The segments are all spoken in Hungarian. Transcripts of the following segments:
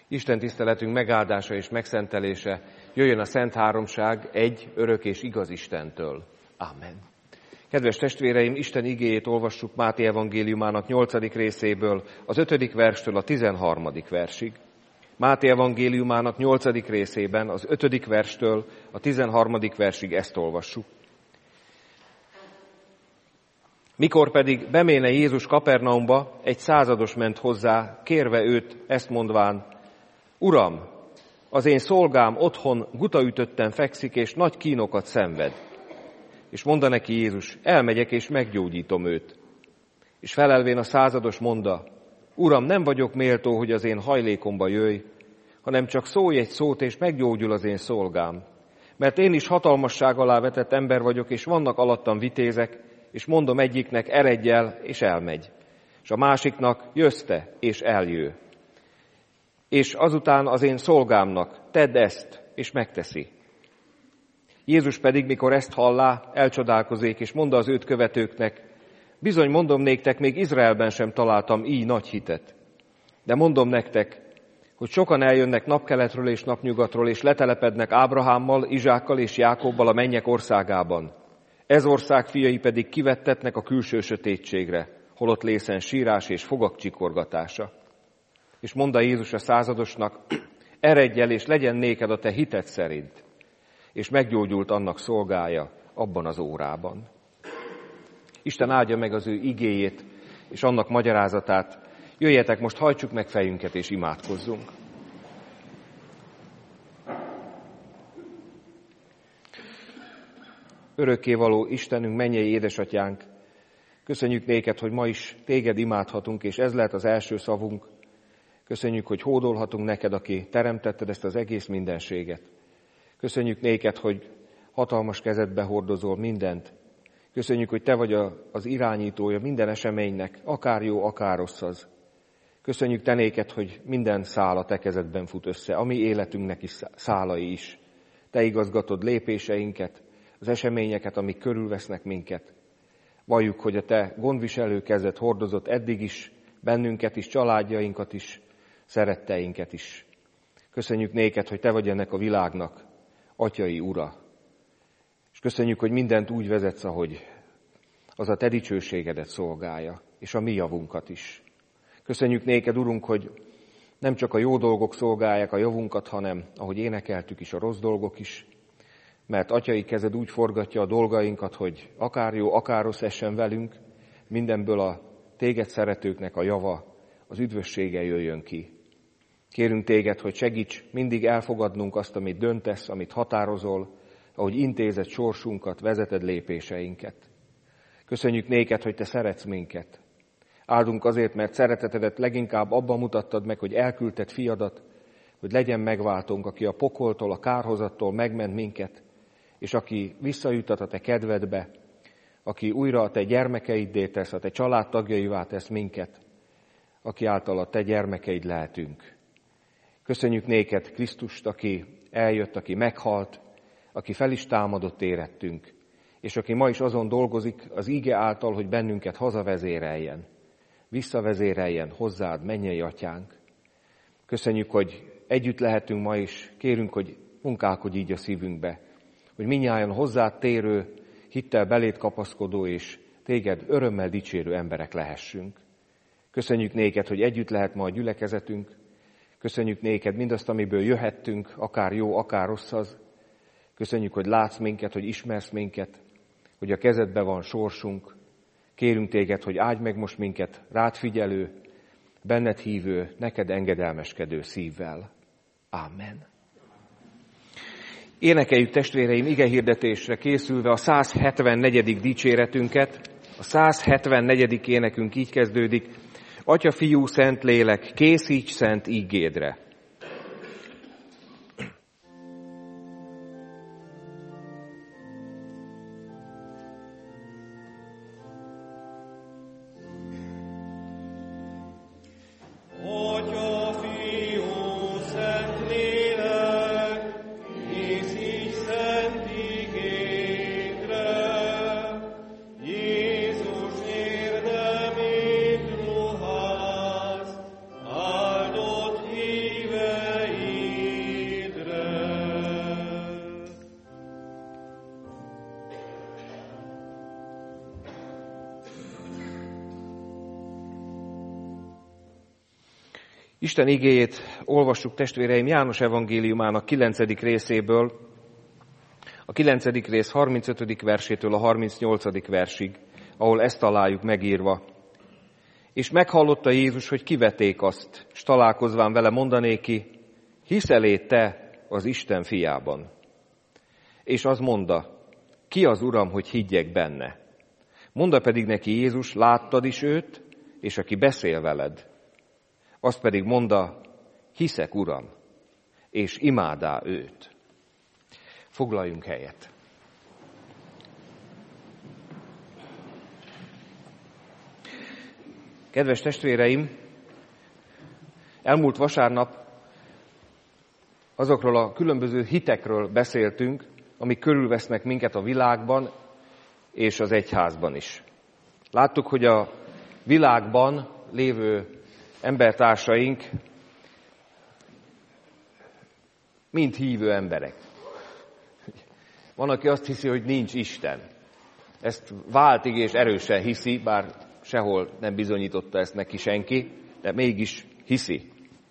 Isten tiszteletünk megáldása és megszentelése jöjjön a Szent Háromság egy örök és igaz Istentől. Amen. Kedves testvéreim, Isten igéjét olvassuk Máté evangéliumának 8. részéből, az 5. verstől a 13. versig. Máté evangéliumának 8. részében, az 5. verstől a 13. versig ezt olvassuk. Mikor pedig beméne Jézus Kapernaumba, egy százados ment hozzá, kérve őt, ezt mondván: Uram, az én szolgám otthon gutaütötten fekszik, és nagy kínokat szenved. És mondta neki Jézus: elmegyek, és meggyógyítom őt. És felelvén a százados mondta: Uram, nem vagyok méltó, hogy az én hajlékomba jöjj, hanem csak szólj egy szót, és meggyógyul az én szolgám. Mert én is hatalmasság alá vetett ember vagyok, és vannak alattam vitézek, és mondom egyiknek: eredj el, és elmegy. És a másiknak: jössz te, és eljő. És azután az én szolgámnak: tedd ezt, és megteszi. Jézus pedig, mikor ezt hallá, elcsodálkozik, és mondta az őt követőknek: bizony mondom néktek, még Izraelben sem találtam így nagy hitet. De mondom nektek, hogy sokan eljönnek napkeletről és napnyugatról, és letelepednek Ábrahámmal, Izsákkal és Jákobbal a mennyek országában. Ez ország fiai pedig kivettetnek a külső sötétségre, holott lészen sírás és fogak csikorgatása. És mondta Jézus a századosnak: eredj el, és legyen néked a te hited szerint. És meggyógyult annak szolgája abban az órában. Isten áldja meg az ő igéjét és annak magyarázatát. Jöjjetek, most hajtsuk meg fejünket és imádkozzunk. Örökkévaló Istenünk, mennyei édesatyánk, köszönjük néked, hogy ma is téged imádhatunk, és ez lehet az első szavunk. Köszönjük, hogy hódolhatunk neked, aki teremtetted ezt az egész mindenséget. Köszönjük néked, hogy hatalmas kezedbe hordozol mindent. Köszönjük, hogy te vagy az irányítója minden eseménynek, akár jó, akár rossz az. Köszönjük te néked, hogy minden szál a te kezedben fut össze, a mi életünknek is szálai is. Te igazgatod lépéseinket, az eseményeket, amik körülvesznek minket. Valljuk, hogy a te gondviselő kezed hordozott eddig is, bennünket is, családjainkat is, szeretteinket is. Köszönjük néked, hogy te vagy ennek a világnak atyai ura. És köszönjük, hogy mindent úgy vezetsz, ahogy az a te dicsőségedet szolgálja, és a mi javunkat is. Köszönjük néked, Urunk, hogy nem csak a jó dolgok szolgálják a javunkat, hanem, ahogy énekeltük is, a rossz dolgok is, mert atyai kezed úgy forgatja a dolgainkat, hogy akár jó, akár rossz essen velünk, mindenből a téged szeretőknek a java, az üdvössége jöjjön ki. Kérünk téged, hogy segíts mindig elfogadnunk azt, amit döntesz, amit határozol, ahogy intézed sorsunkat, vezeted lépéseinket. Köszönjük néked, hogy te szeretsz minket. Áldunk azért, mert szeretetedet leginkább abban mutattad meg, hogy elküldted fiadat, hogy legyen megváltónk, aki a pokoltól, a kárhozattól megment minket, és aki visszajutat a te kedvedbe, aki újra a te gyermekeiddé tesz, a te családtagjaivá tesz minket, aki által a te gyermekeid lehetünk. Köszönjük néked Krisztust, aki eljött, aki meghalt, aki fel is támadott érettünk, és aki ma is azon dolgozik az íge által, hogy bennünket hazavezéreljen, visszavezéreljen hozzád, mennyei atyánk. Köszönjük, hogy együtt lehetünk ma is, kérünk, hogy munkálkodj így a szívünkbe, hogy mindnyájan hozzád térő, hittel beléd kapaszkodó és téged örömmel dicsérő emberek lehessünk. Köszönjük néked, hogy együtt lehet ma a gyülekezetünk, köszönjük néked mindazt, amiből jöhettünk, akár jó, akár rossz az. Köszönjük, hogy látsz minket, hogy ismersz minket, hogy a kezedben van sorsunk. Kérünk téged, hogy áldj meg most minket rád figyelő, benned hívő, neked engedelmeskedő szívvel. Ámen. Énekeljük, testvéreim, igehirdetésre készülve a 174. dicséretünket. A 174. énekünk így kezdődik: Atya, Fiú, Szent Lélek, készíts szent ígédre. Jézus érdemét ruház, áldott hívő. Isten igéjét olvassuk, testvéreim, János evangéliumának 9. részéből, a 9. rész 35. versétől a 38. versig, ahol ezt találjuk megírva. És meghallotta Jézus, hogy kivették azt, s találkozván vele mondanéki, hiszel-e te az Isten fiában? És az mondta, ki az Uram, hogy higgyek benne? Mondta pedig neki Jézus, láttad is őt, és aki beszél veled. Azt pedig mondta, hiszek, Uram, és imádá őt. Foglaljunk helyet. Kedves testvéreim, elmúlt vasárnap azokról a különböző hitekről beszéltünk, amik körülvesznek minket a világban és az egyházban is. Láttuk, hogy a világban lévő embertársaink mind hívő emberek. Van, aki azt hiszi, hogy nincs Isten. Ezt váltig és erősen hiszi, bár sehol nem bizonyította ezt neki senki, de mégis hiszi.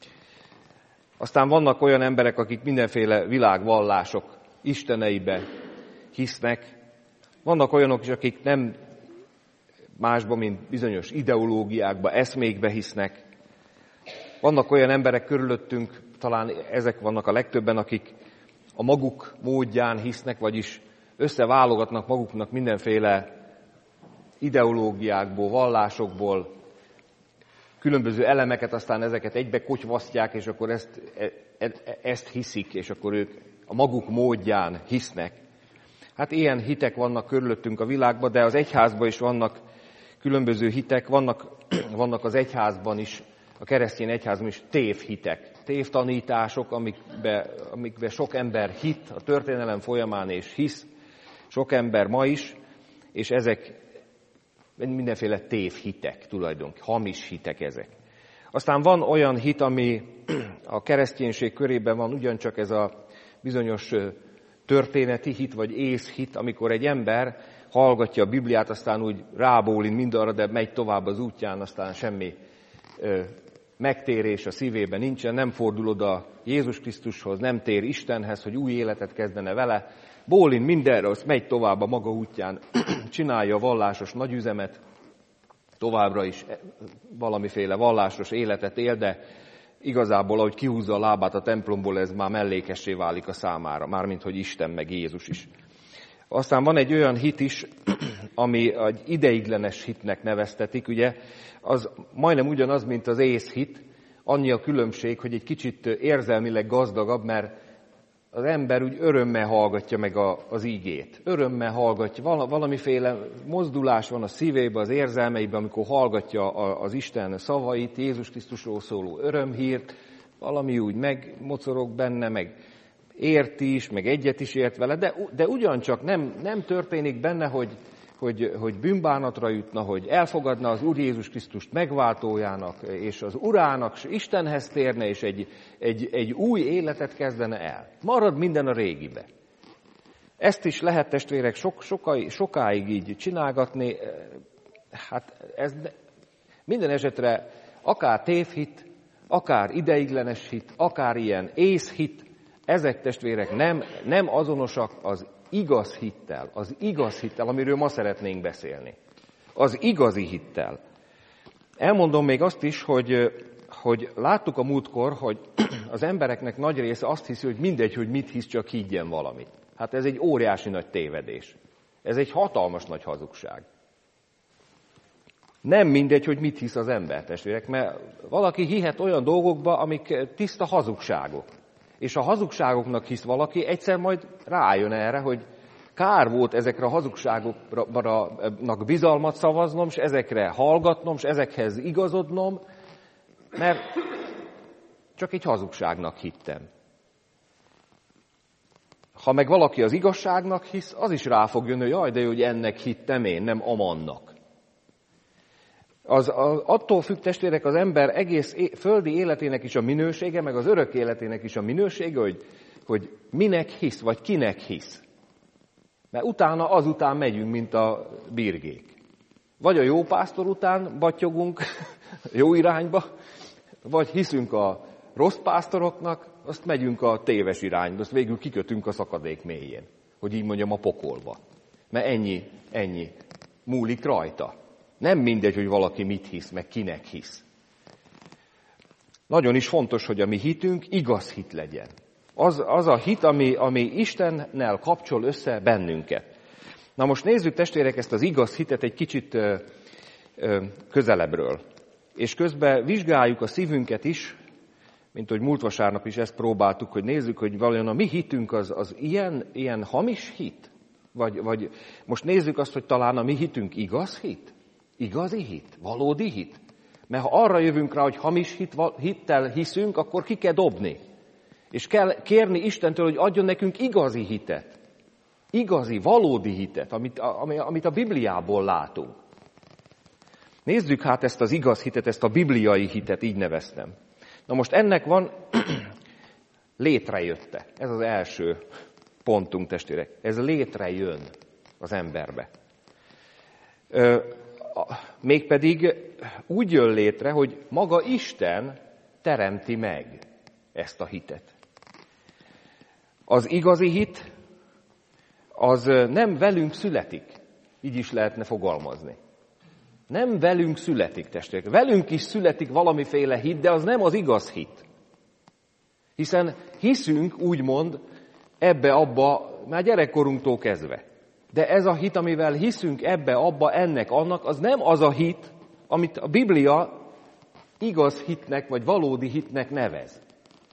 Aztán vannak olyan emberek, akik mindenféle világvallások isteneibe hisznek. Vannak olyanok is, akik nem másba, mint bizonyos ideológiákba, eszmékbe hisznek. Vannak olyan emberek körülöttünk, talán ezek vannak a legtöbben, akik a maguk módján hisznek, vagyis összeválogatnak maguknak mindenféle ideológiákból, vallásokból, különböző elemeket, aztán ezeket egybe kotyvasztják, és akkor ezt hiszik, és akkor ők a maguk módján hisznek. Hát ilyen hitek vannak körülöttünk a világban, de az egyházban is vannak különböző hitek, vannak az egyházban is, a keresztény egyházban is tévhitek, tévtanítások, amikbe sok ember hit a történelem folyamán, és hisz, sok ember ma is, és ezek mindenféle tévhitek tulajdonképpen, hamis hitek ezek. Aztán van olyan hit, ami a kereszténység körében van, ugyancsak ez a bizonyos történeti hit, vagy észhit, amikor egy ember hallgatja a Bibliát, aztán úgy rábólint mindarra, de megy tovább az útján, aztán semmi megtérés a szívében nincsen, nem fordul oda Jézus Krisztushoz, nem tér Istenhez, hogy új életet kezdene vele, bólint mindenre, az megy tovább a maga útján, csinálja a vallásos nagyüzemet, továbbra is valamiféle vallásos életet él, de igazából, ahogy kihúzza a lábát a templomból, ez már mellékessé válik a számára, mármint hogy Isten meg Jézus is. Aztán van egy olyan hit is, ami egy ideiglenes hitnek neveztetik, ugye, az majdnem ugyanaz, mint az észhit, annyi a különbség, hogy egy kicsit érzelmileg gazdagabb, mert az ember úgy örömmel hallgatja meg az ígét. Örömmel hallgatja, valamiféle mozdulás van a szívében, az érzelmeiben, amikor hallgatja az Isten szavait, Jézus Krisztusról szóló örömhírt, valami úgy megmocorog benne, meg érti is, meg egyet is ért vele, de ugyancsak nem történik benne, hogy bűnbánatra jutna, hogy elfogadna az Úr Jézus Krisztust megváltójának, és az Urának, és Istenhez térne, és egy új életet kezdene el. Marad minden a régibe. Ezt is lehet, testvérek, sokáig így csinálgatni. Hát ez minden esetre akár tévhit, akár ideiglenes hit, akár ilyen észhit, ezek, testvérek, nem azonosak az igaz hittel, amiről ma szeretnénk beszélni. Az igazi hittel. Elmondom még azt is, hogy láttuk a múltkor, hogy az embereknek nagy része azt hiszi, hogy mindegy, hogy mit hisz, csak higgyen valamit. Hát ez egy óriási nagy tévedés. Ez egy hatalmas nagy hazugság. Nem mindegy, hogy mit hisz az ember, testvérek, mert valaki hihet olyan dolgokba, amik tiszta hazugságok. És a hazugságoknak hisz valaki, egyszer majd rájön erre, hogy kár volt ezekre a hazugságoknak bizalmat szavaznom, és ezekre hallgatnom, és ezekhez igazodnom, mert csak egy hazugságnak hittem. Ha meg valaki az igazságnak hisz, az is rá fog jönni, hogy jaj, de jó, hogy ennek hittem én, nem amannak. Attól függ, testvérek, az ember egész földi életének is a minősége, meg az örök életének is a minősége, hogy minek hisz, vagy kinek hisz. Mert utána azután megyünk, mint a birgék. Vagy a jó pásztor után battyogunk jó irányba, Vagy hiszünk a rossz pásztoroknak, azt megyünk a téves irányba, azt végül kikötünk a szakadék mélyén, hogy így mondjam, a pokolba. Mert ennyi múlik rajta. Nem mindegy, hogy valaki mit hisz, meg kinek hisz. Nagyon is fontos, hogy a mi hitünk igaz hit legyen. Az a hit, ami Istennel kapcsol össze bennünket. Na most nézzük, testvérek, ezt az igaz hitet egy kicsit közelebbről. És közben vizsgáljuk a szívünket is, mint hogy múlt vasárnap is ezt próbáltuk, hogy nézzük, hogy valójában a mi hitünk az ilyen hamis hit? Vagy most nézzük azt, hogy talán a mi hitünk igaz hit? Igazi hit? Valódi hit? Mert ha arra jövünk rá, hogy hamis hittel hiszünk, akkor ki kell dobni. És kell kérni Istentől, hogy adjon nekünk igazi hitet. Igazi, valódi hitet, amit a Bibliából látunk. Nézzük hát ezt az igaz hitet, ezt a bibliai hitet, így neveztem. Na most ennek van létrejötte. Ez az első pontunk, testvérek. Ez létrejön az emberbe. Mégpedig úgy jön létre, hogy maga Isten teremti meg ezt a hitet. Az igazi hit, az nem velünk születik. Így is lehetne fogalmazni. Nem velünk születik, testvérek. Velünk is születik valamiféle hit, de az nem az igaz hit. Hiszen hiszünk, úgymond, ebbe-abba, már gyerekkorunktól kezdve. De ez a hit, amivel hiszünk ebbe-abba, ennek, annak, az nem az a hit, amit a Biblia igaz hitnek, vagy valódi hitnek nevez.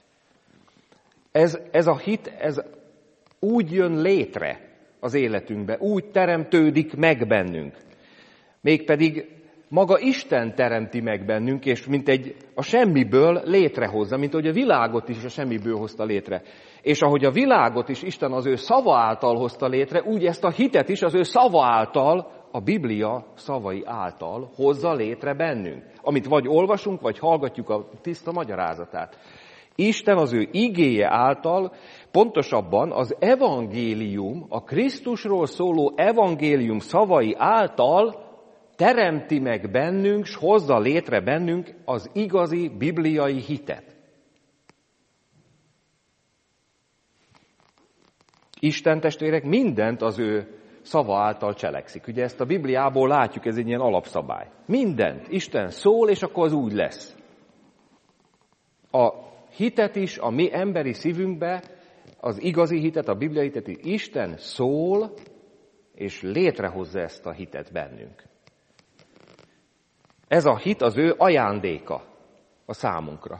Ez a hit, ez úgy jön létre az életünkbe, úgy teremtődik meg bennünk. Mégpedig maga Isten teremti meg bennünk, és mint a semmiből létrehozza, mint ahogy a világot is a semmiből hozta létre. És ahogy a világot is Isten az ő szava által hozta létre, úgy ezt a hitet is az ő szava által, a Biblia szavai által hozza létre bennünk. Amit vagy olvasunk, vagy hallgatjuk a tiszta magyarázatát. Isten az ő igéje által, pontosabban az evangélium, a Krisztusról szóló evangélium szavai által teremti meg bennünk, s hozza létre bennünk az igazi bibliai hitet. Isten, testvérek, mindent az ő szava által cselekszik. Ugye ezt a Bibliából látjuk, ez egy ilyen alapszabály. Mindent. Isten szól, és akkor az úgy lesz. A hitet is a mi emberi szívünkbe, az igazi hitet, a bibliai hitet is Isten szól, és létrehozza ezt a hitet bennünk. Ez a hit az ő ajándéka a számunkra.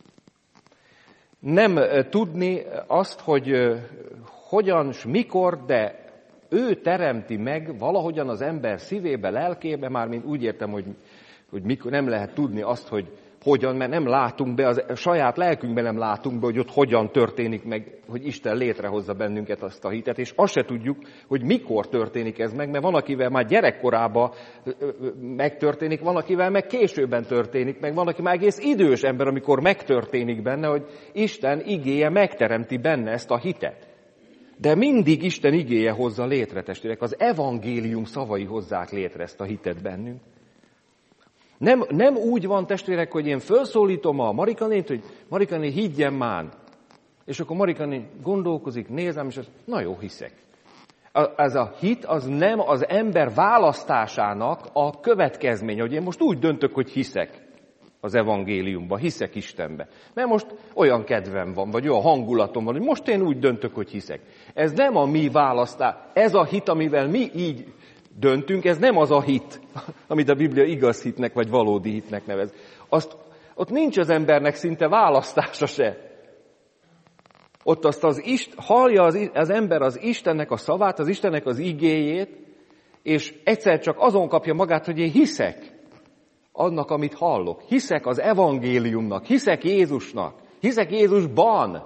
Nem tudni azt, hogy hogyan s mikor, de ő teremti meg valahogyan az ember szívébe, lelkébe, mármint úgy értem, hogy mikor nem lehet tudni azt, hogy hogyan, mert nem látunk be, a saját lelkünkben nem látunk be, hogy ott hogyan történik meg, hogy Isten létrehozza bennünket azt a hitet, és azt se tudjuk, hogy mikor történik ez meg, mert van, akivel már gyerekkorában megtörténik, van, akivel meg későbben történik meg, van, aki már egész idős ember, amikor megtörténik benne, hogy Isten igéje megteremti benne ezt a hitet. De mindig Isten igéje hozza létre, testvérek, az evangélium szavai hozzák létre ezt a hitet bennünk. Nem úgy van, testvérek, hogy én felszólítom a Marikanét, hogy Marikané, higgyen már. És akkor Marikané gondolkozik, nézem, és azt, na jó, hiszek. Ez a hit az nem az ember választásának a következménye, hogy én most úgy döntök, hogy hiszek az evangéliumba, hiszek Istenbe. Mert most olyan kedvem van, vagy olyan hangulatom van, hogy most én úgy döntök, hogy hiszek. Ez nem a mi választás, ez a hit, amivel mi így döntünk, ez nem az a hit, amit a Biblia igaz hitnek, vagy valódi hitnek nevez. Ott nincs az embernek szinte választása se. Ott hallja az ember az Istennek a szavát, az Istennek az igéjét, és egyszer csak azon kapja magát, hogy én hiszek annak, amit hallok. Hiszek az evangéliumnak, hiszek Jézusnak, hiszek Jézusban,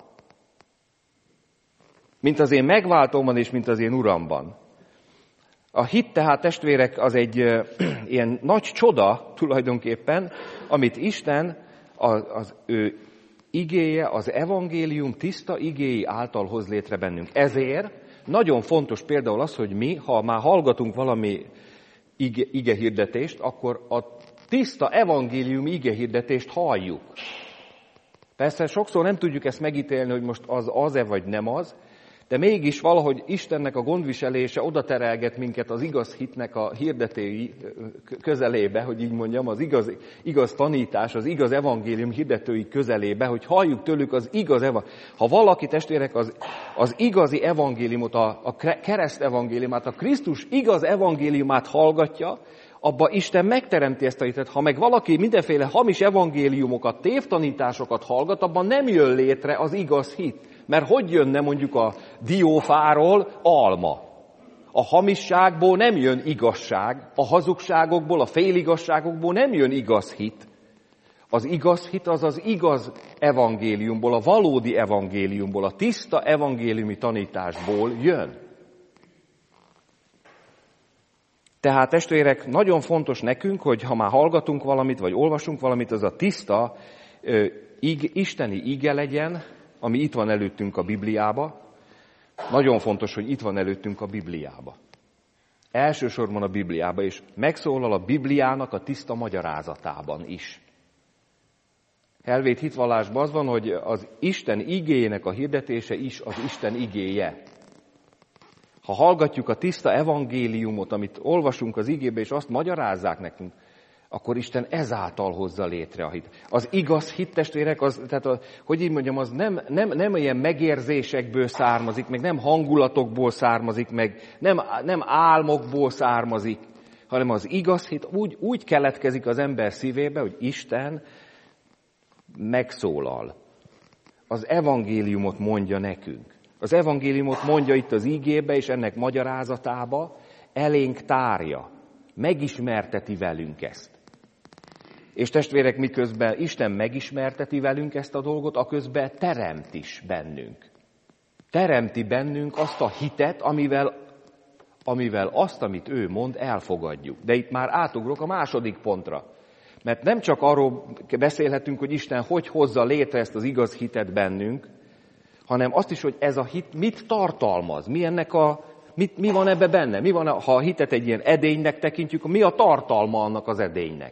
mint az én megváltómban és mint az én Uramban. A hit tehát, testvérek, az egy ilyen nagy csoda tulajdonképpen, amit Isten az ő igéje, az evangélium tiszta igéi által hoz létre bennünk. Ezért nagyon fontos például az, hogy mi, ha már hallgatunk valami igehirdetést, akkor tiszta evangélium igehirdetést halljuk. Persze sokszor nem tudjuk ezt megítélni, hogy most az-e vagy nem az, de mégis valahogy Istennek a gondviselése oda terelget minket az igaz hitnek a hirdetői közelébe, hogy így mondjam, az igaz tanítás, az igaz evangélium hirdetői közelébe, hogy halljuk tőlük az igaz evangéliumot. Ha valaki, testvérek, az igazi evangéliumot, a kereszt evangéliumát, a Krisztus igaz evangéliumát hallgatja, abba Isten megteremti ezt a hitet. Ha meg valaki mindenféle hamis evangéliumokat, tévtanításokat hallgat, abban nem jön létre az igaz hit. Mert hogy jönne mondjuk a diófáról alma? A hamisságból nem jön igazság, a hazugságokból, a féligasságokból nem jön igaz hit. Az igaz hit az az igaz evangéliumból, a valódi evangéliumból, a tiszta evangéliumi tanításból jön. Tehát testvérek, nagyon fontos nekünk, hogy ha már hallgatunk valamit, vagy olvasunk valamit, az a tiszta isteni ige legyen, ami itt van előttünk a Bibliába. Nagyon fontos, hogy itt van előttünk a Bibliába. Elsősorban a Bibliába, és megszólal a Bibliának a tiszta magyarázatában is. Helvét hitvallásban az van, hogy az Isten igéjének a hirdetése is az Isten igéje. Ha hallgatjuk a tiszta evangéliumot, amit olvasunk az igébe, és azt magyarázzák nekünk, akkor Isten ezáltal hozza létre a hit. Az igaz hit, testvérek, hogy így mondjam, az nem ilyen megérzésekből származik, meg nem hangulatokból származik, meg nem álmokból származik, hanem az igaz hit úgy keletkezik az ember szívébe, hogy Isten megszólal. Az evangéliumot mondja nekünk. Az evangéliumot mondja itt az ígébe, és ennek magyarázatába elénk tárja. Megismerteti velünk ezt. És testvérek, miközben Isten megismerteti velünk ezt a dolgot, aközben teremt is bennünk. Teremti bennünk azt a hitet, amivel azt, amit ő mond, elfogadjuk. De itt már átugrok a második pontra. Mert nem csak arról beszélhetünk, hogy Isten hogy hozza létre ezt az igaz hitet bennünk, hanem azt is, hogy ez a hit mit tartalmaz, mi van ebbe benne, mi van, ha a hitet egy ilyen edénynek tekintjük, mi a tartalma annak az edénynek.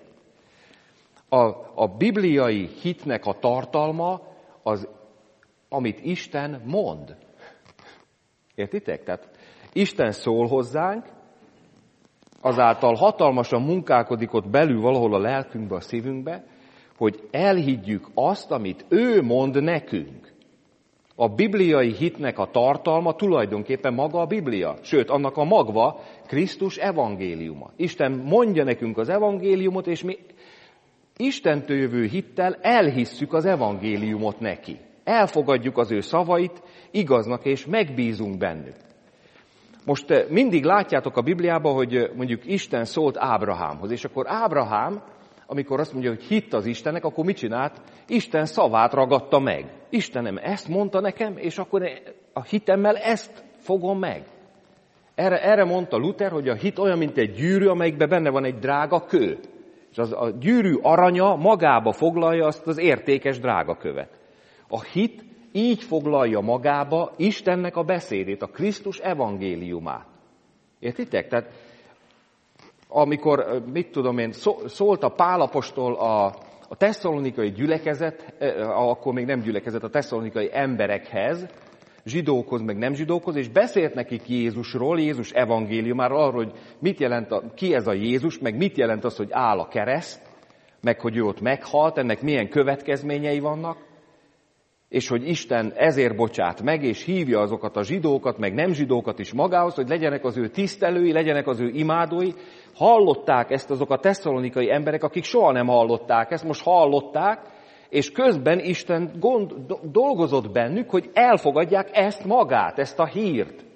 A bibliai hitnek a tartalma az, amit Isten mond. Értitek? Tehát Isten szól hozzánk, azáltal hatalmasan munkálkodik ott belül valahol a lelkünkbe, a szívünkbe, hogy elhiggyük azt, amit ő mond nekünk. A bibliai hitnek a tartalma tulajdonképpen maga a Biblia, sőt, annak a magva Krisztus evangéliuma. Isten mondja nekünk az evangéliumot, és mi Istentől jövő hittel elhisszük az evangéliumot neki. Elfogadjuk az ő szavait igaznak, és megbízunk bennük. Most mindig látjátok a Bibliában, hogy mondjuk Isten szólt Ábrahámhoz, és akkor Ábrahám, amikor azt mondja, hogy hitt az Istennek, akkor mit csinált? Isten szavát ragadta meg. Istenem ezt mondta nekem, és akkor a hitemmel ezt fogom meg. Erre mondta Luther, hogy a hit olyan, mint egy gyűrű, amelyikben benne van egy drága kő. És a gyűrű aranya magába foglalja azt az értékes drágakövet. A hit így foglalja magába Istennek a beszédét, a Krisztus evangéliumát. Értitek? Tehát amikor, szólt a Pál apostol a tesszalonikai gyülekezet, akkor még nem gyülekezet, a tesszalonikai emberekhez, zsidókhoz, meg nem zsidókhoz, és beszélt nekik Jézusról, Jézus evangéliumáról, arról, hogy mit jelent, ki ez a Jézus, meg mit jelent az, hogy áll a kereszt, meg hogy ő ott meghalt, ennek milyen következményei vannak, és hogy Isten ezért bocsát meg, és hívja azokat a zsidókat, meg nem zsidókat is magához, hogy legyenek az ő tisztelői, legyenek az ő imádói. Hallották ezt azok a tesszalonikai emberek, akik soha nem hallották ezt, most hallották, és közben Isten dolgozott bennük, hogy elfogadják ezt magát, ezt a hírt.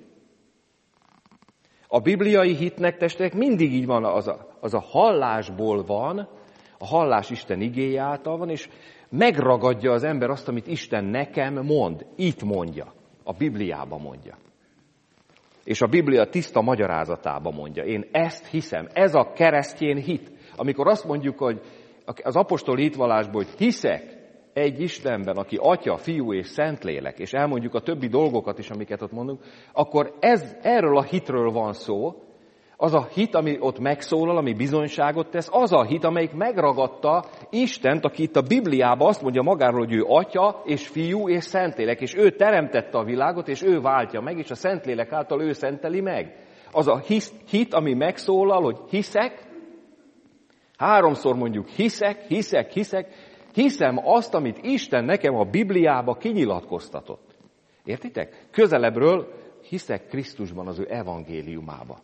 A bibliai hitnek, testvérek, mindig így van, az a hallásból van, a hallás Isten igéje által van, és megragadja az ember azt, amit Isten nekem mond. Itt mondja, a Bibliában mondja. És a Biblia tiszta magyarázatában mondja. Én ezt hiszem, ez a keresztjén hit. Amikor azt mondjuk, hogy az apostoli hitvallásból, hogy hiszek egy Istenben, aki Atya, Fiú és Szentlélek, és elmondjuk a többi dolgokat is, amiket ott mondunk, akkor erről a hitről van szó, Az a hit, ami ott megszólal, ami bizonyságot tesz, az a hit, amelyik megragadta Istent, aki itt a Bibliában azt mondja magáról, hogy ő Atya, és Fiú, és Szentlélek, és ő teremtette a világot, és ő váltja meg, és a Szentlélek által ő szenteli meg. Az a hit, ami megszólal, hogy hiszek, 3-szor mondjuk hiszek, hiszem azt, amit Isten nekem a Bibliába kinyilatkoztatott. Értitek? Közelebbről hiszek Krisztusban, az ő evangéliumába.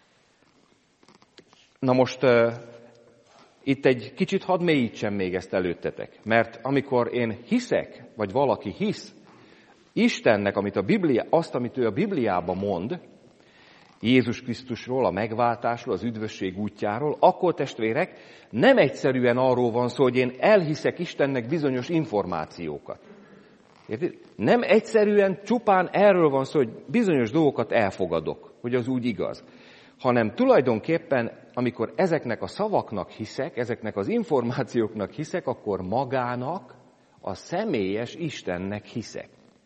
Na most itt egy kicsit hadd mélyítsem még ezt előttetek, mert amikor én hiszek, vagy valaki hisz Istennek, amit ő a Bibliában mond, Jézus Krisztusról, a megváltásról, az üdvösség útjáról, akkor testvérek, nem egyszerűen arról van szó, hogy én elhiszek Istennek bizonyos információkat. Érted? Nem egyszerűen csupán erről van szó, hogy bizonyos dolgokat elfogadok, hogy az úgy igaz, hanem tulajdonképpen, amikor ezeknek a szavaknak hiszek, ezeknek az információknak hiszek, akkor magának, a személyes Istennek hiszek.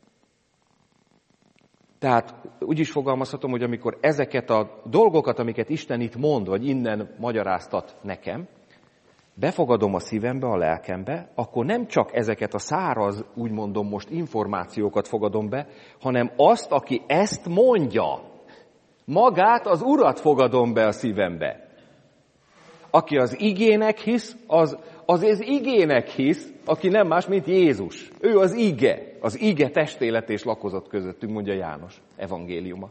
Tehát úgy is fogalmazhatom, hogy amikor ezeket a dolgokat, amiket Isten itt mond, vagy innen magyaráztat nekem, befogadom a szívembe, a lelkembe, akkor nem csak ezeket a száraz, úgy mondom most, információkat fogadom be, hanem azt, aki ezt mondja. Magát, az Urat fogadom be a szívembe. Aki az igének hisz, az igének hisz, aki nem más, mint Jézus. Ő az ige testélet és lakozott közöttünk, mondja János evangéliuma.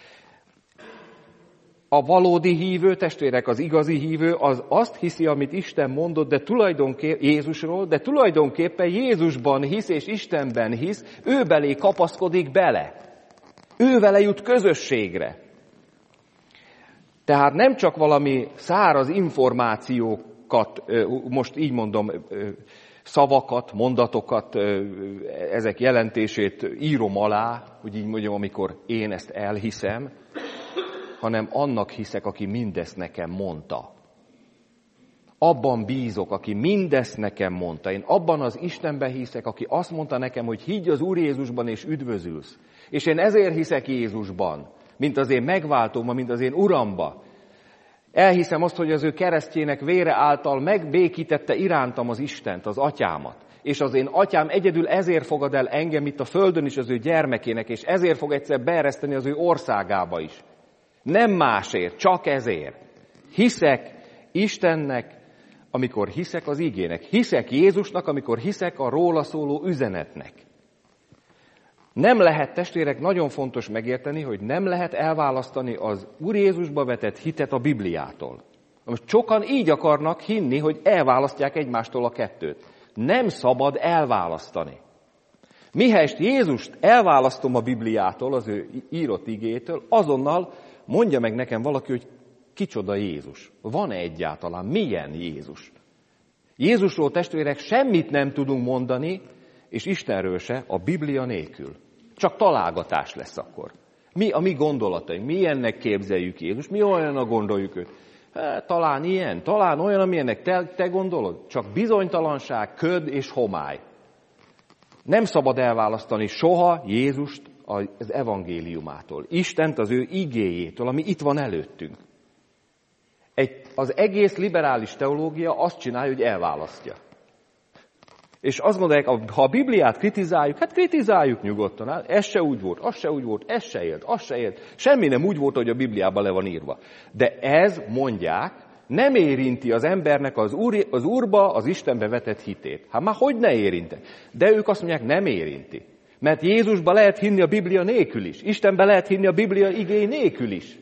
A valódi hívő, testvérek, az igazi hívő, az azt hiszi, amit Isten mondott, Jézusról, de tulajdonképpen Jézusban hisz és Istenben hisz, ő belé kapaszkodik bele. Ő vele jut közösségre. Tehát nem csak valami száraz információkat, most így mondom, szavakat, mondatokat, ezek jelentését írom alá, hogy így mondjam, amikor én ezt elhiszem, hanem annak hiszek, aki mindezt nekem mondta. Abban bízok, aki mindezt nekem mondta. Én abban az Istenben hiszek, aki azt mondta nekem, hogy higgy az Úr Jézusban és üdvözülsz. És én ezért hiszek Jézusban, mint az én megváltómban, mint az én Uramba. Elhiszem azt, hogy az ő keresztjének vére által megbékítette irántam az Istent, az atyámat. És az én atyám egyedül ezért fogad el engem itt a földön is az ő gyermekének, és ezért fog egyszer beereszteni az ő országába is. Nem másért, csak ezért. Hiszek Istennek, amikor hiszek az igének. Hiszek Jézusnak, amikor hiszek a róla szóló üzenetnek. Nem lehet, testvérek, nagyon fontos megérteni, hogy nem lehet elválasztani az Úr Jézusba vetett hitet a Bibliától. Most sokan így akarnak hinni, hogy elválasztják egymástól a kettőt. Nem szabad elválasztani. Mihelyest Jézust elválasztom a Bibliától, az ő írott igétől, azonnal mondja meg nekem valaki, hogy kicsoda Jézus. Van-e egyáltalán? Milyen Jézus? Jézusról, testvérek, semmit nem tudunk mondani, és Istenről se a Biblia nélkül. Csak találgatás lesz akkor. Mi a mi gondolataink? Mi ilyennek képzeljük Jézus? Mi olyannak gondoljuk őt? Talán ilyen, talán olyan, amilyennek te gondolod? Csak bizonytalanság, köd és homály. Nem szabad elválasztani soha Jézust az evangéliumától. Istent az ő igéjétől, ami itt van előttünk. Az egész liberális teológia azt csinálja, hogy elválasztja. És azt gondolják, ha a Bibliát kritizáljuk, hát kritizáljuk nyugodtan. Ez se úgy volt, az se úgy volt, ez se élt, az se élt. Semmi nem úgy volt, hogy a Bibliában le van írva. De ez, mondják, nem érinti az embernek az Úrba, az Istenbe vetett hitét. Hát már hogy ne érinte? De ők azt mondják, nem érinti. Mert Jézusba lehet hinni a Biblia nélkül is. Istenbe lehet hinni a Biblia igény nélkül is.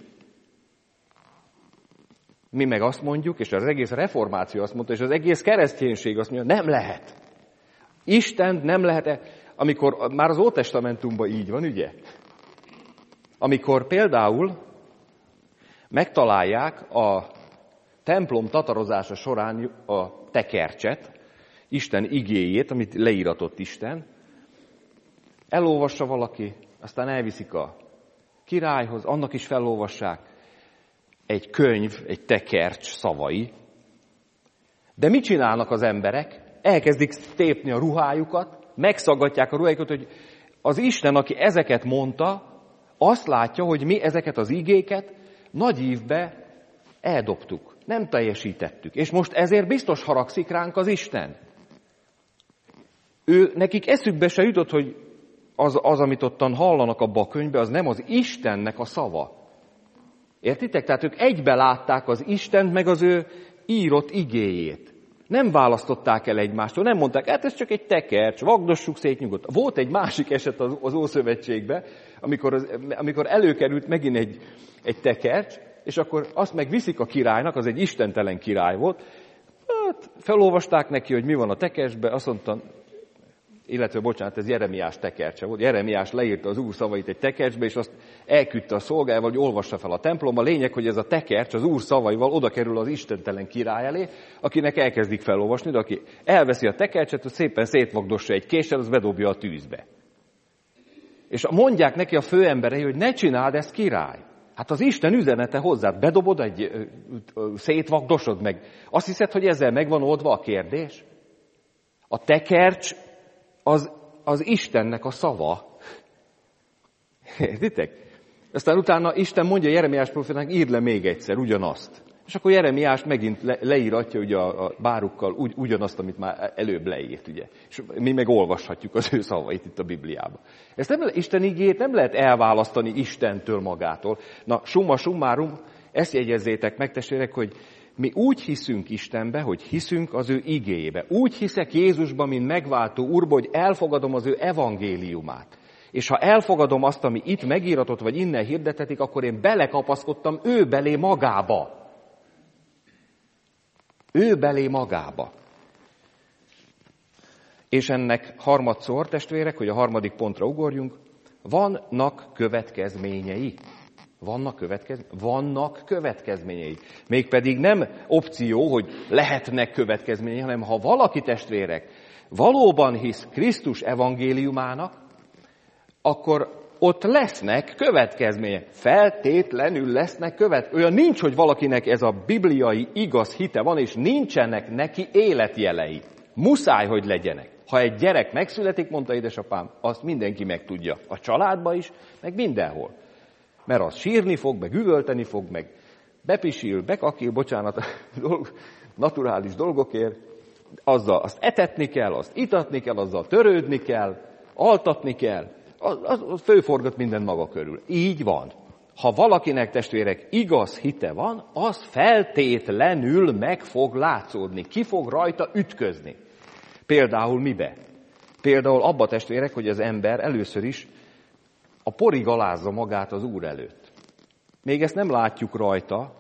Mi meg azt mondjuk, és az egész reformáció azt mondta, és az egész kereszténység azt mondja, nem lehet. Istent nem lehet, amikor már az Ótestamentumban így van, ugye? Amikor például megtalálják a templom tatarozása során a tekercset, Isten igéjét, amit leíratott Isten, elolvassa valaki, aztán elviszik a királyhoz, annak is felolvassák egy könyv, egy tekercs szavai. De mit csinálnak az emberek? Elkezdik tépni a ruhájukat, megszaggatják a ruhájukat, hogy az Isten, aki ezeket mondta, azt látja, hogy mi ezeket az igéket nagy ívbe eldobtuk, nem teljesítettük. És most ezért biztos haragszik ránk az Isten. Nekik eszükbe se jutott, hogy az, amit ottan hallanak abba a könyvbe, az nem az Istennek a szava. Értitek? Tehát ők egybe látták az Istent, meg az ő írott igéjét. Nem választották el egymástól, nem mondták, hát ez csak egy tekercs, vagdossuk szét nyugodtan. Volt egy másik eset az Ószövetségben, amikor előkerült megint egy tekercs, és akkor azt megviszik a királynak, az egy istentelen király volt. Hát felolvasták neki, hogy mi van a tekercsben, azt mondta, illetve bocsánat, ez Jeremiás tekercse volt. Jeremiás leírta az Úr szavait egy tekercsbe, és azt elküldte a szolgájával, hogy olvassa fel a templomba. Lényeg, hogy ez a tekercs az Úr szavaival oda kerül az istentelen király elé, akinek elkezdik felolvasni, de aki elveszi a tekercset, hogy szépen szétvagdossa egy késsel, az bedobja a tűzbe. És mondják neki a főemberei, hogy ne csináld ezt, király. Hát az Isten üzenete hozzád, bedobod, szétvagdosod meg. Azt hiszed, hogy ezzel megvan oldva a kérdés? A tekercs az Istennek a szava. Értitek? Aztán utána Isten mondja Jeremiás prófétának, írd le még egyszer ugyanazt. És akkor Jeremiás megint leíratja ugye a bárukkal ugyanazt, amit már előbb leírt, ugye. És mi meg olvashatjuk az ő szavait itt a Bibliában. Isten igéjét nem lehet elválasztani Istentől magától. Na, summa summarum, ezt jegyezzétek meg, testvérek, hogy mi úgy hiszünk Istenbe, hogy hiszünk az ő igéjébe. Úgy hiszek Jézusba, mint megváltó Úrba, hogy elfogadom az ő evangéliumát. És ha elfogadom azt, ami itt megíratott, vagy innen hirdetetik, akkor én belekapaszkodtam ő belé magába. Ő belé magába. És ennek harmadszor, testvérek, hogy a harmadik pontra ugorjunk, vannak következményei. Vannak következményei. Mégpedig nem opció, hogy lehetnek következményei, hanem ha valaki, testvérek, valóban hisz Krisztus evangéliumának, akkor ott lesznek következmények. Feltétlenül lesznek Olyan nincs, hogy valakinek ez a bibliai igaz hite van, és nincsenek neki életjelei. Muszáj, hogy legyenek. Ha egy gyerek megszületik, mondta édesapám, azt mindenki megtudja. A családba is, meg mindenhol. Mert az sírni fog, meg üvölteni fog, meg bepisil, bekakil, bocsánat, naturális dolgokért, azzal azt etetni kell, azt itatni kell, azzal törődni kell, altatni kell, az főforgat minden maga körül. Így van. Ha valakinek, testvérek, igaz hite van, az feltétlenül meg fog látszódni, ki fog rajta ütközni. Például mibe? Például abba, testvérek, hogy az ember először is a porig alázza magát az Úr előtt. Még ezt nem látjuk rajta,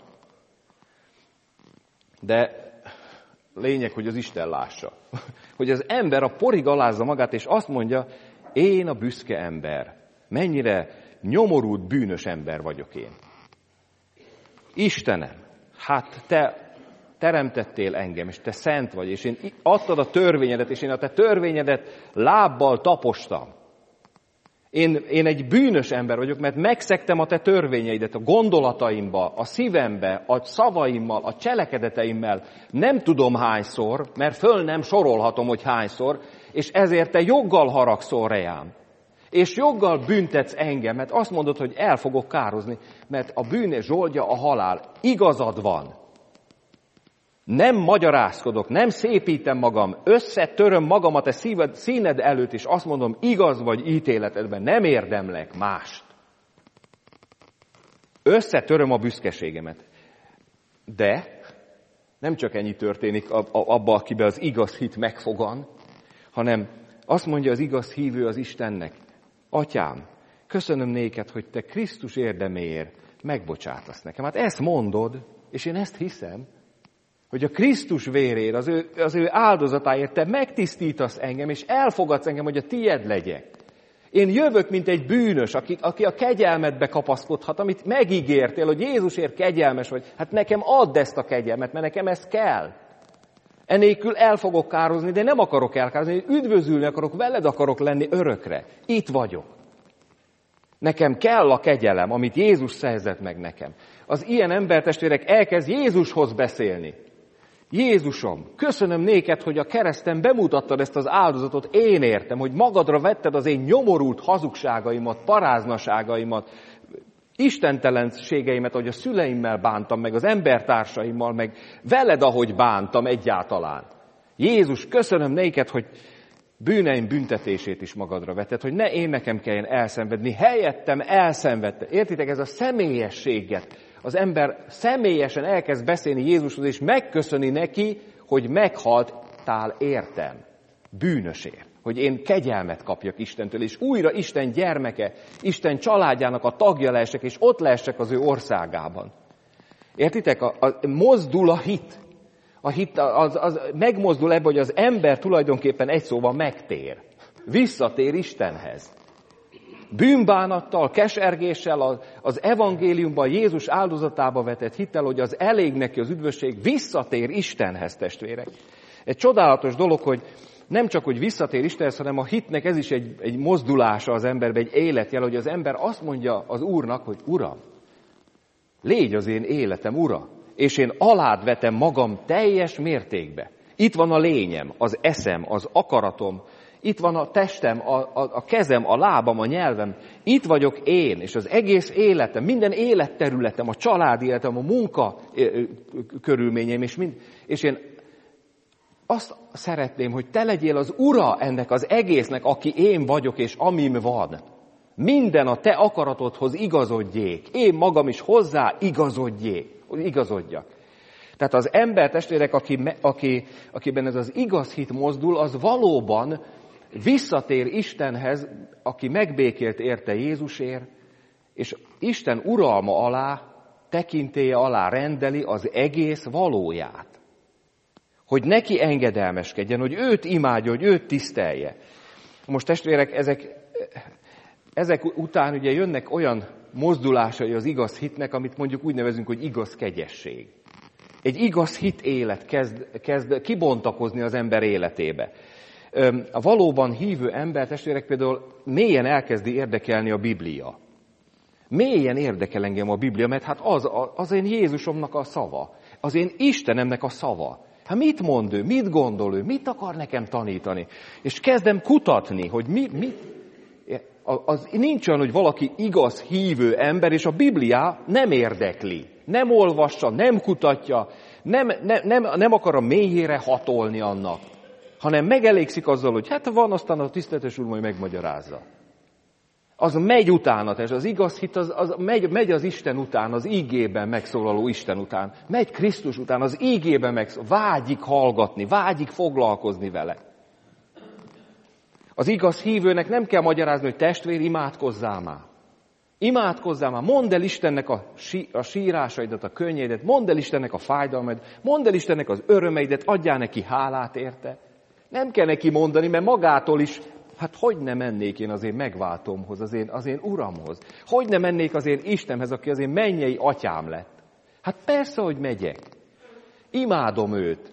de lényeg, hogy az Isten lássa. Hogy az ember a porig alázza magát, és azt mondja, én a büszke ember. Mennyire nyomorult, bűnös ember vagyok én. Istenem, hát te teremtettél engem, és te szent vagy, és én adtad a törvényedet, és én a te törvényedet lábbal tapostam. Én egy bűnös ember vagyok, mert megszegtem a te törvényeidet a gondolataimba, a szívembe, a szavaimmal, a cselekedeteimmel. Nem tudom hányszor, mert föl nem sorolhatom, hogy hányszor, és ezért te joggal haragszol rám. És joggal büntetsz engem, mert azt mondod, hogy el fogok kározni, mert a bűn zsoldja a halál. Igazad van. Nem magyarázkodok, nem szépítem magam, összetöröm magamat a színed előtt, és azt mondom, igaz vagy ítéletedben, nem érdemlek mást. Összetöröm a büszkeségemet. De nem csak ennyi történik abba, akiben az igaz hit megfogan, hanem azt mondja az igaz hívő az Istennek, Atyám, köszönöm néked, hogy te Krisztus érdeméért megbocsátasz nekem. Hát ezt mondod, és én ezt hiszem, hogy a Krisztus véréért, az ő áldozatáért te megtisztítasz engem, és elfogadsz engem, hogy a tied legyek. Én jövök, mint egy bűnös, aki a kegyelmedbe kapaszkodhat, amit megígértél, hogy Jézusért kegyelmes vagy. Hát nekem add ezt a kegyelmet, mert nekem ez kell. Enélkül el fogok kározni, de nem akarok elkározni, üdvözülni akarok, veled akarok lenni örökre. Itt vagyok. Nekem kell a kegyelem, amit Jézus szerzett meg nekem. Az ilyen embertestvérek elkezd Jézushoz beszélni. Jézusom, köszönöm néked, hogy a kereszten bemutattad ezt az áldozatot, én értem, hogy magadra vetted az én nyomorult hazugságaimat, paráznaságaimat, istentelenségeimet, ahogy a szüleimmel bántam, meg az embertársaimmal, meg veled, ahogy bántam egyáltalán. Jézus, köszönöm néked, hogy bűneim büntetését is magadra vetted, hogy ne én nekem kelljen elszenvedni, helyettem elszenvedte. Értitek, ez a személyességet. Az ember személyesen elkezd beszélni Jézushoz, és megköszöni neki, hogy meghaltál értem, bűnösért. Hogy én kegyelmet kapjak Istentől, és újra Isten gyermeke, Isten családjának a tagja lehessek, és ott lehessek az ő országában. Értitek? Mozdul a hit. A hit az megmozdul ebbe, hogy az ember tulajdonképpen egy szóval megtér. Visszatér Istenhez. Bűnbánattal, kesergéssel, az evangéliumban, Jézus áldozatába vetett hittel, hogy az elég neki az üdvösség, visszatér Istenhez, testvérek. Egy csodálatos dolog, hogy nem csak, hogy visszatér Istenhez, hanem a hitnek ez is egy mozdulása az emberbe, egy életjel, hogy az ember azt mondja az Úrnak, hogy Uram, légy az én életem, Ura, és én alád vetem magam teljes mértékbe. Itt van a lényem, az eszem, az akaratom, itt van a testem, a kezem, a lábam, a nyelvem. Itt vagyok én, és az egész életem, minden életterületem, a családi életem, a munka körülményeim, és én azt szeretném, hogy te legyél az ura ennek az egésznek, aki én vagyok, és amim van. Minden a te akaratodhoz igazodjék. Én magam is hozzá igazodjak. Tehát az ember, testvérek, akiben ez az igaz hit mozdul, az valóban visszatér Istenhez, aki megbékélt érte Jézusért, és Isten uralma alá, tekintélye alá rendeli az egész valóját. Hogy neki engedelmeskedjen, hogy őt imádja, hogy őt tisztelje. Most testvérek, ezek után ugye jönnek olyan mozdulásai az igaz hitnek, amit mondjuk úgy nevezünk, hogy igaz kegyesség. Egy igaz hit élet kezd kibontakozni az ember életébe. A valóban hívő ember, testvérek, például mélyen elkezdi érdekelni a Biblia. Mélyen érdekel engem a Biblia, mert hát az én Jézusomnak a szava, az én Istenemnek a szava. Hát mit mond ő, mit gondol ő, mit akar nekem tanítani? És kezdem kutatni, hogy nincs olyan, hogy valaki igaz hívő ember, és a Bibliá nem érdekli, nem olvassa, nem kutatja, nem akar a mélyére hatolni annak, hanem megelégszik azzal, hogy hát van, aztán a tiszteletes úr majd megmagyarázza. Az megy utána, és az igaz hit az megy az Isten után, az ígében megszólaló Isten után, megy Krisztus után, az ígében vágyik hallgatni, vágyik foglalkozni vele. Az igaz hívőnek nem kell magyarázni, hogy testvér, imádkozzál már. Imádkozzál már, mondd el Istennek a sírásaidat, a könnyeidet, mondd el Istennek a fájdalmaidat, mondd el Istennek az örömeidet, adjál neki hálát érte. Nem kell neki mondani, mert magától is, hát hogy ne mennék én az én megváltómhoz, az én Uramhoz? Hogy ne mennék az én Istenhez, aki az én mennyei atyám lett? Hát persze, hogy megyek. Imádom őt.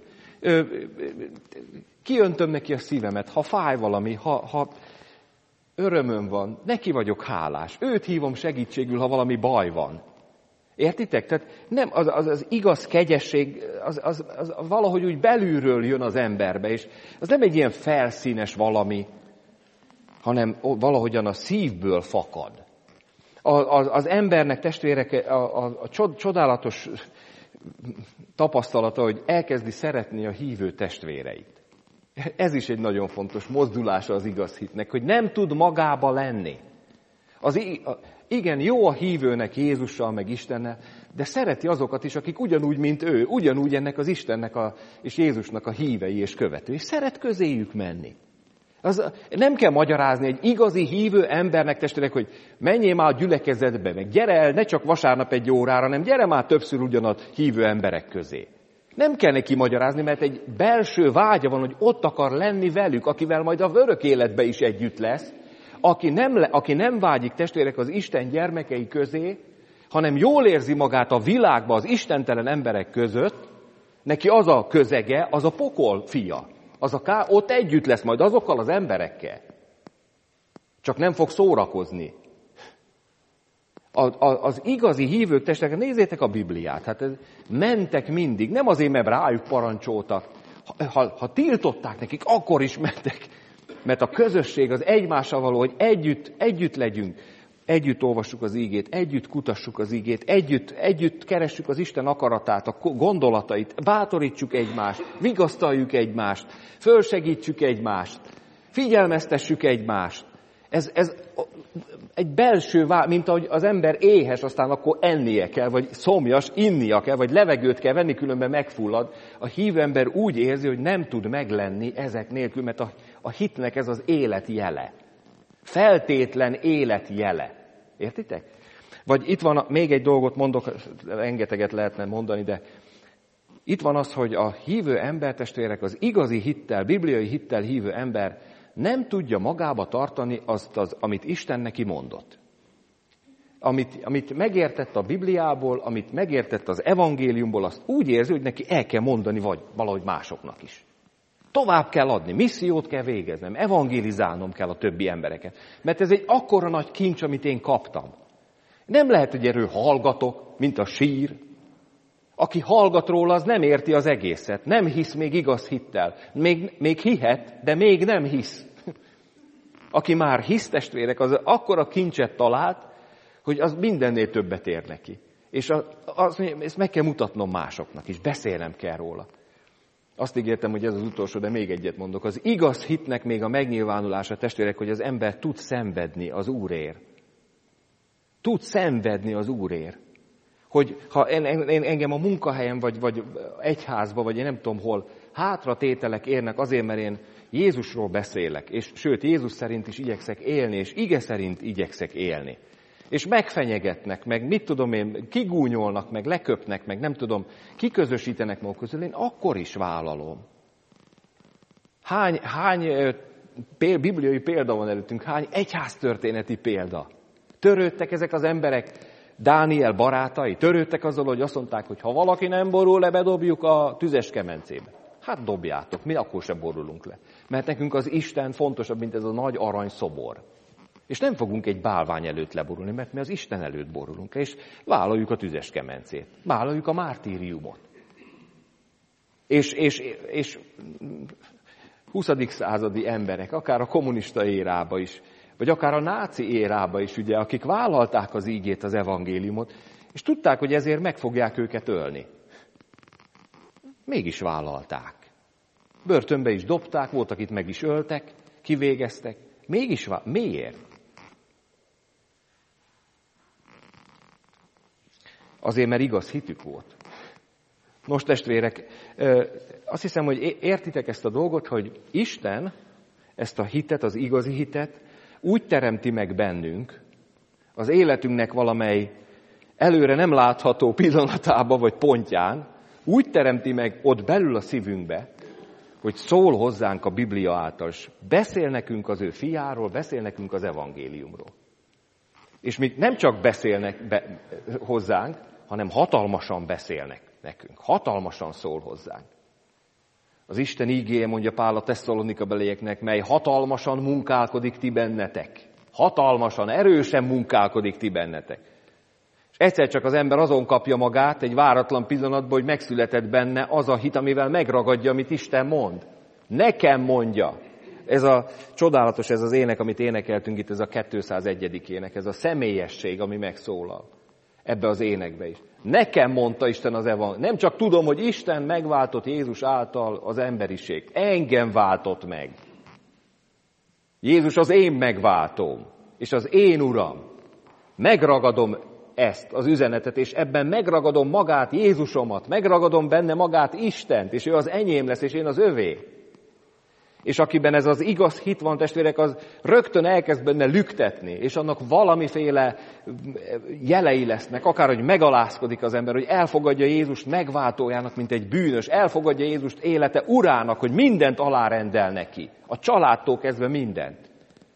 Kiöntöm neki a szívemet, ha fáj valami, ha örömöm van, neki vagyok hálás. Őt hívom segítségül, ha valami baj van. Értitek? Tehát nem, az igaz kegyesség, az valahogy úgy belülről jön az emberbe, és az nem egy ilyen felszínes valami, hanem valahogyan a szívből fakad. Az embernek, testvérek, a csodálatos tapasztalata, hogy elkezdi szeretni a hívő testvéreit. Ez is egy nagyon fontos mozdulása az igaz hitnek, hogy nem tud magába lenni. Igen, jó a hívőnek Jézussal, meg Istennel, de szereti azokat is, akik ugyanúgy, mint ő, ugyanúgy ennek az Istennek és Jézusnak a hívei és követői, és szeret közéjük menni. Nem kell magyarázni egy igazi hívő embernek, testvérek, hogy menjél már a gyülekezetbe, meg gyere el, ne csak vasárnap egy órára, hanem gyere már többször ugyanaz hívő emberek közé. Nem kell neki magyarázni, mert egy belső vágya van, hogy ott akar lenni velük, akivel majd a örök életbe is együtt lesz, aki nem vágyik, testvérek, az Isten gyermekei közé, hanem jól érzi magát a világban az istentelen emberek között, neki az a közege, az a pokol fia. Ott együtt lesz majd azokkal az emberekkel. Csak nem fog szórakozni. Az igazi hívők, testvérek, nézzétek a Bibliát, hát mentek mindig, nem azért, mert rájuk parancsoltak. Ha tiltották nekik, akkor is mentek. Mert a közösség, az egymással való, hogy együtt legyünk. Együtt olvassuk az ígét, együtt kutassuk az ígét, együtt keressük az Isten akaratát, a gondolatait, bátorítsuk egymást, vigasztaljuk egymást, fölsegítsük egymást, figyelmeztessük egymást. Ez egy belső, mint ahogy az ember éhes, aztán akkor ennie kell, vagy szomjas, innia kell, vagy levegőt kell venni, különben megfullad. A hívő ember úgy érzi, hogy nem tud meglenni ezek nélkül, mert a hitnek ez az élet jele. Feltétlen élet jele. Értitek? Vagy itt van, még egy dolgot mondok, rengeteget lehetne mondani, de itt van az, hogy a hívő embertestvérek, az igazi hittel, bibliai hittel hívő ember nem tudja magába tartani azt, amit Isten neki mondott. Amit megértett a Bibliából, amit megértett az evangéliumból, azt úgy érzi, hogy neki el kell mondani valahogy másoknak is. Tovább kell adni, missziót kell végeznem, evangélizálnom kell a többi embereket. Mert ez egy akkora nagy kincs, amit én kaptam. Nem lehet, hogy erről hallgatok, mint a sír. Aki hallgat róla, az nem érti az egészet, nem hisz még igaz hittel. Még hihet, de még nem hisz. Aki már hisz, testvérek, az akkora kincset talált, hogy az mindennél többet ér neki. És ezt meg kell mutatnom másoknak is, beszélnem kell róla. Azt ígértem, hogy ez az utolsó, de még egyet mondok. Az igaz hitnek még a megnyilvánulása, testvérek, hogy az ember tud szenvedni az Úrért. Tud szenvedni az Úrért. Hogy ha engem a munkahelyen, vagy egyházba, vagy én nem tudom hol, hátratételek érnek azért, mert én Jézusról beszélek, és sőt, Jézus szerint is igyekszek élni, és ige szerint igyekszek élni. És megfenyegetnek, meg mit tudom én, kigúnyolnak, meg leköpnek, meg nem tudom, kiközösítenek maguk közül, én akkor is vállalom. Hány bibliai példa van előttünk, hány egyháztörténeti példa. Törődtek ezek az emberek, Dániel barátai, törődtek azzal, hogy azt mondták, hogy ha valaki nem borul le, bedobjuk a tüzes kemencébe. Hát dobjátok, mi akkor sem borulunk le. Mert nekünk az Isten fontosabb, mint ez a nagy arany szobor. És nem fogunk egy bálvány előtt leborulni, mert mi az Isten előtt borulunk le, és vállaljuk a tüzes kemencét. Vállaljuk a mártíriumot. És 20. századi emberek, akár a kommunista érába is, vagy akár a náci érába is, ugye, akik vállalták az ígét, az evangéliumot, és tudták, hogy ezért meg fogják őket ölni. Mégis vállalták. Börtönbe is dobták, voltak itt meg is öltek, kivégeztek. Mégis miért? Azért, mert igaz hitük volt. Nos, testvérek, azt hiszem, hogy értitek ezt a dolgot, hogy Isten ezt a hitet, az igazi hitet úgy teremti meg bennünk, az életünknek valamely előre nem látható pillanatába vagy pontján, úgy teremti meg ott belül a szívünkbe, hogy szól hozzánk a Biblia által, és beszél nekünk az ő fiáról, beszél nekünk az evangéliumról. És még nem csak beszélnek hozzánk, hanem hatalmasan beszélnek nekünk, hatalmasan szól hozzánk. Az Isten ígéje, mondja Pál a Tesszalonika belieknek, mely hatalmasan munkálkodik ti bennetek. Hatalmasan, erősen munkálkodik ti bennetek. És egyszer csak az ember azon kapja magát egy váratlan pillanatban, hogy megszületett benne az a hit, amivel megragadja, amit Isten mond. Nekem mondja. Ez a csodálatos, ez az ének, amit énekeltünk itt, ez a 201. ének, ez a személyesség, ami megszólal ebbe az énekbe is. Nekem mondta Isten az evangéliumot. Nem csak tudom, hogy Isten megváltott Jézus által az emberiség. Engem váltott meg. Jézus az én megváltóm, és az én Uram. Megragadom ezt az üzenetet, és ebben megragadom magát, Jézusomat, megragadom benne magát Istent, és ő az enyém lesz, és én az övé. És akiben ez az igaz hit van, testvérek, az rögtön elkezd benne lüktetni, és annak valamiféle jelei lesznek, akár, hogy megalázkodik az ember, hogy elfogadja Jézust megváltójának, mint egy bűnös, elfogadja Jézust élete urának, hogy mindent alárendel neki, a családtól kezdve mindent.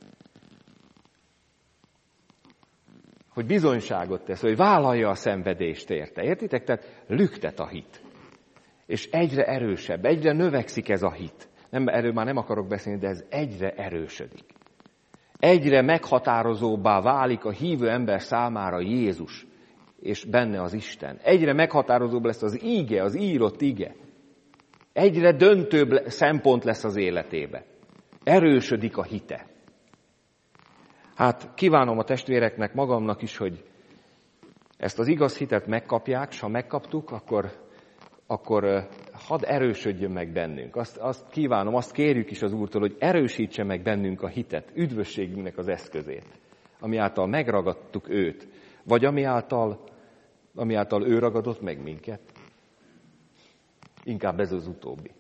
Hogy bizonyságot tesz, hogy vállalja a szenvedést érte. Értitek? Tehát lüktet a hit. És egyre erősebb, egyre növekszik ez a hit. Erről már nem akarok beszélni, de ez egyre erősödik. Egyre meghatározóbbá válik a hívő ember számára Jézus, és benne az Isten. Egyre meghatározóbb lesz az íge, az írott ige. Egyre döntőbb szempont lesz az életébe. Erősödik a hite. Hát kívánom a testvéreknek, magamnak is, hogy ezt az igaz hitet megkapják, és ha megkaptuk, akkor hadd erősödjön meg bennünk. Azt kívánom, azt kérjük is az Úrtól, hogy erősítse meg bennünk a hitet, üdvösségünknek az eszközét, ami által megragadtuk őt, vagy ami által ő ragadott meg minket. Inkább ez az utóbbi.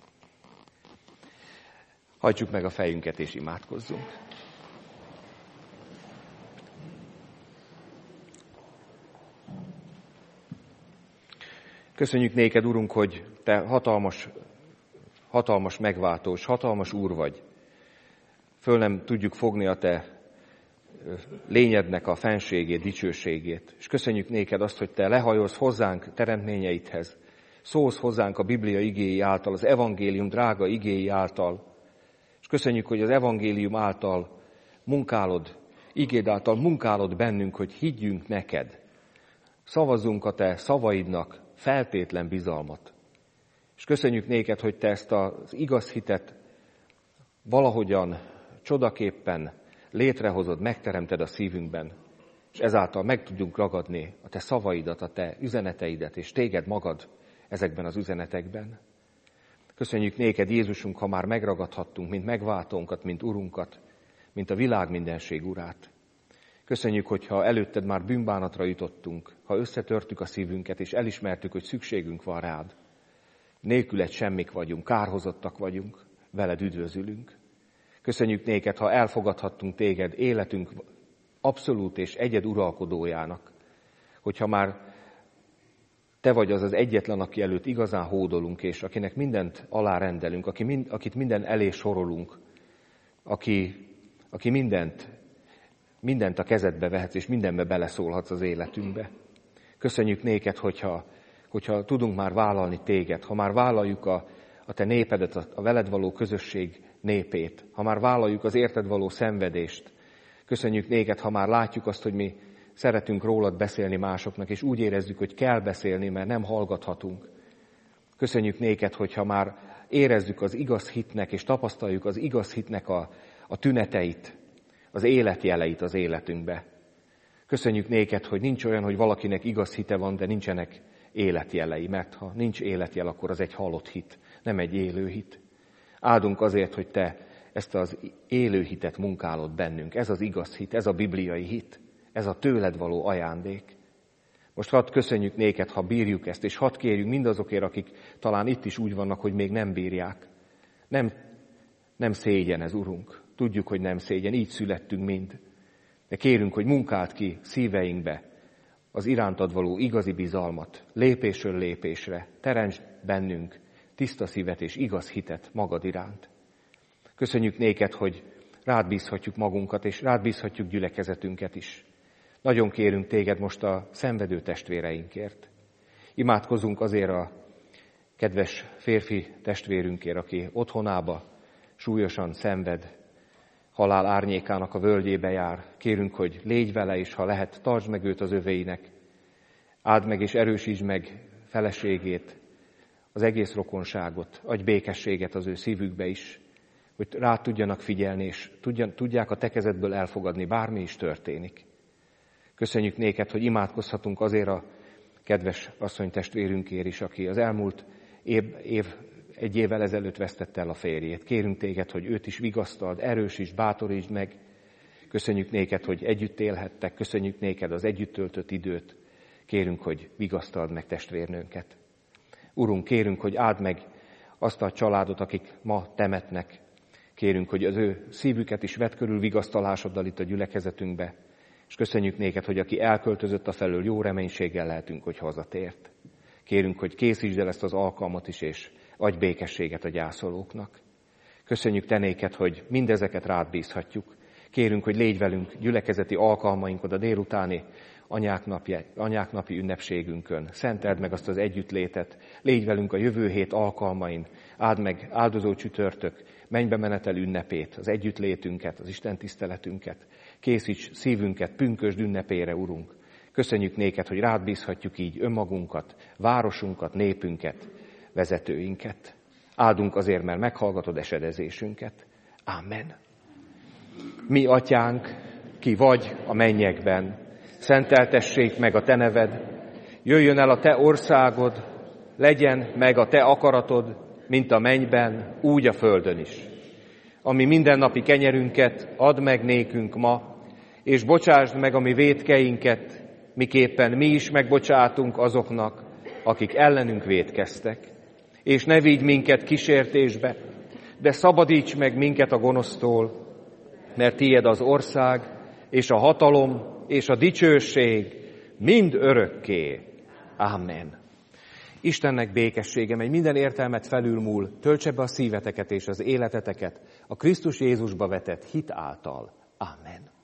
Hajtsuk meg a fejünket és imádkozzunk. Köszönjük néked, Urunk, hogy te hatalmas megváltó, és hatalmas Úr vagy. Föl nem tudjuk fogni a te lényednek a fenségét, dicsőségét. És köszönjük néked azt, hogy te lehajolsz hozzánk teremtményeidhez. Szólsz hozzánk a Biblia igéi által, az evangélium drága igéi által. És köszönjük, hogy az evangélium által munkálod, igéd által munkálod bennünk, hogy higgyünk neked. Szavazzunk a te szavaidnak feltétlen bizalmat. És köszönjük néked, hogy te ezt az igaz hitet valahogyan, csodaképpen létrehozod, megteremted a szívünkben, és ezáltal meg tudjunk ragadni a te szavaidat, a te üzeneteidet, és téged magad ezekben az üzenetekben. Köszönjük néked, Jézusunk, ha már megragadhattunk, mint megváltónkat, mint Urunkat, mint a világ mindenség Urát. Köszönjük, hogyha előtted már bűnbánatra jutottunk, ha összetörtük a szívünket, és elismertük, hogy szükségünk van rád. Nélküled semmik vagyunk, kárhozottak vagyunk, veled üdvözülünk. Köszönjük néked, ha elfogadhattunk téged életünk abszolút és egyed uralkodójának, hogyha már te vagy az egyetlen, aki előtt igazán hódolunk, és akinek mindent alárendelünk, akit minden elé sorolunk, aki mindent a kezedbe vehetsz, és mindenbe beleszólhatsz az életünkbe. Köszönjük néked, hogyha tudunk már vállalni téged, ha már vállaljuk a te népedet, a veled való közösség népét, ha már vállaljuk az érted való szenvedést. Köszönjük néked, ha már látjuk azt, hogy mi szeretünk rólad beszélni másoknak, és úgy érezzük, hogy kell beszélni, mert nem hallgathatunk. Köszönjük néked, hogyha már érezzük az igaz hitnek, és tapasztaljuk az igaz hitnek a tüneteit, az életjeleit az életünkbe. Köszönjük néked, hogy nincs olyan, hogy valakinek igaz hite van, de nincsenek életjelei, mert ha nincs életjel, akkor az egy halott hit, nem egy élő hit. Áldunk azért, hogy te ezt az élő hitet munkálod bennünk. Ez az igaz hit, ez a bibliai hit, ez a tőled való ajándék. Most hadd köszönjük néked, ha bírjuk ezt, és hadd kérjünk mindazokért, akik talán itt is úgy vannak, hogy még nem bírják. Nem szégyen ez, Urunk. Tudjuk, hogy nem szégyen, így születtünk mind. De kérünk, hogy munkáld ki szíveinkbe az irántad való igazi bizalmat, lépésről lépésre. Teremtsd bennünk tiszta szívet és igaz hitet magad iránt. Köszönjük néked, hogy rád bízhatjuk magunkat, és rád bízhatjuk gyülekezetünket is. Nagyon kérünk téged most a szenvedő testvéreinkért. Imádkozunk azért a kedves férfi testvérünkért, aki otthonába súlyosan szenved, halál árnyékának a völgyébe jár. Kérünk, hogy légy vele, és ha lehet, tartsd meg őt az öveinek. Áld meg és erősítsd meg feleségét, az egész rokonságot, adj békességet az ő szívükbe is, hogy rá tudjanak figyelni, és tudják a te kezedből elfogadni, bármi is történik. Köszönjük néked, hogy imádkozhatunk azért a kedves asszonytestvérünkért is, aki az elmúlt egy évvel ezelőtt vesztette el a férjét. Kérünk téged, hogy őt is vigasztald, erősítsd, bátorítsd meg. Köszönjük néked, hogy együtt élhettek, köszönjük néked az együtt töltött időt. Kérünk, hogy vigasztald meg testvérnőnket. Urunk, kérünk, hogy áld meg azt a családot, akik ma temetnek. Kérünk, hogy az ő szívüket is vedd körül vigasztalásoddal itt a gyülekezetünkbe. És köszönjük néked, hogy aki elköltözött afelől, jó reménységgel lehetünk, hogy hazatért. Kérünk, hogy készítsd el ezt az alkalmat is, és adj békességet a gyászolóknak. Köszönjük te néked, hogy mindezeket rád bízhatjuk. Kérünk, hogy légy velünk gyülekezeti alkalmainkon, a délutáni anyák napi ünnepségünkön. Szenteld meg azt az együttlétet. Légy velünk a jövő hét alkalmain. Áld meg áldozó csütörtök, mennybe menetel ünnepét, az együttlétünket, az Isten tiszteletünket. Készíts szívünket pünkösd ünnepére, Urunk. Köszönjük néked, hogy rád bízhatjuk így önmagunkat, városunkat, népünket, vezetőinket. Áldunk azért, mert meghallgatod esedezésünket. Amen. Mi, Atyánk, ki vagy a mennyekben. Szenteltessék meg a te neved, jöjjön el a te országod, legyen meg a te akaratod, mint a mennyben, úgy a földön is. Ami mindennapi kenyerünket add meg nékünk ma, és bocsásd meg a mi vétkeinket, miképpen mi is megbocsátunk azoknak, akik ellenünk vétkeztek. És ne vigy minket kísértésbe, de szabadíts meg minket a gonosztól, mert tiéd az ország, és a hatalom, és a dicsőség mind örökké. Amen. Istennek békessége, mely minden értelmet felülmúl, töltse be a szíveteket és az életeteket a Krisztus Jézusba vetett hit által. Amen.